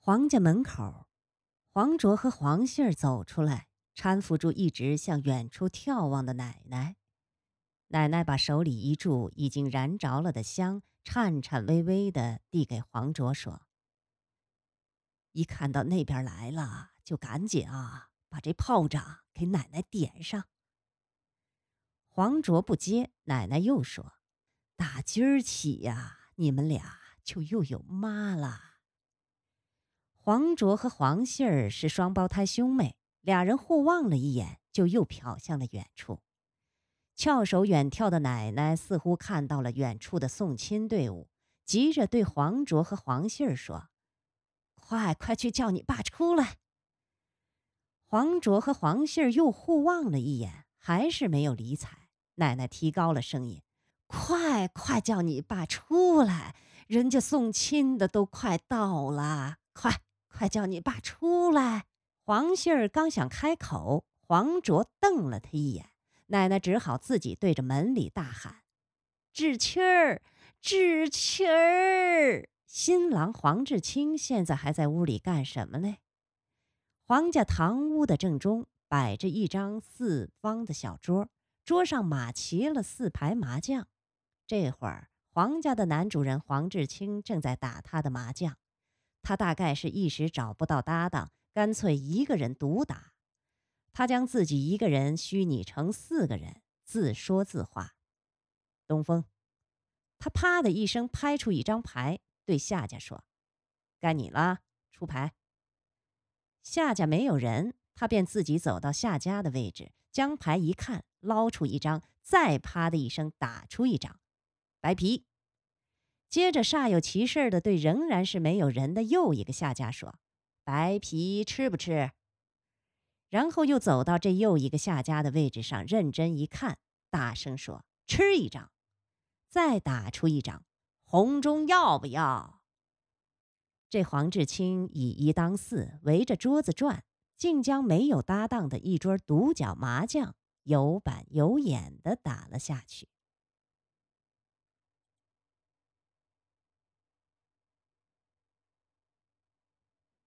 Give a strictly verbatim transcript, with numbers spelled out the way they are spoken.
黄家门口，黄卓和黄杏儿走出来，搀扶住一直向远处眺望的奶奶。奶奶把手里一柱已经燃着了的香颤颤巍巍地递给黄卓，说：“一看到那边来了，就赶紧啊，把这炮仗给奶奶点上。”黄卓不接，奶奶又说：“打今儿起呀，你们俩就又有妈了。”黄卓和黄杏儿是双胞胎兄妹，俩人互望了一眼，就又瞟向了远处。翘首远眺的奶奶似乎看到了远处的送亲队伍，急着对黄卓和黄杏儿说：“快快去叫你爸出来！”黄卓和黄杏儿又互望了一眼，还是没有理睬。奶奶提高了声音：“快快叫你爸出来！人家送亲的都快到了，快！”快叫你爸出来！黄杏儿刚想开口，黄卓瞪了他一眼，奶奶只好自己对着门里大喊：“志清儿，志清儿！”新郎黄志清现在还在屋里干什么呢？黄家堂屋的正中摆着一张四方的小桌，桌上码齐了四排麻将。这会儿，黄家的男主人黄志清正在打他的麻将。他大概是一时找不到搭档，干脆一个人独打。他将自己一个人虚拟成四个人，自说自话：“东风。”他啪的一声拍出一张牌，对夏家说：“该你了，出牌。”夏家没有人，他便自己走到夏家的位置，将牌一看，捞出一张，再啪的一声打出一张白皮。接着煞有其事地对仍然是没有人的又一个下家说：“白皮吃不吃？”然后又走到这又一个下家的位置上，认真一看，大声说：“吃一张。”再打出一张，红中要不要？这黄志清以一当四，围着桌子转，竟将没有搭档的一桌独角麻将有板有眼地打了下去。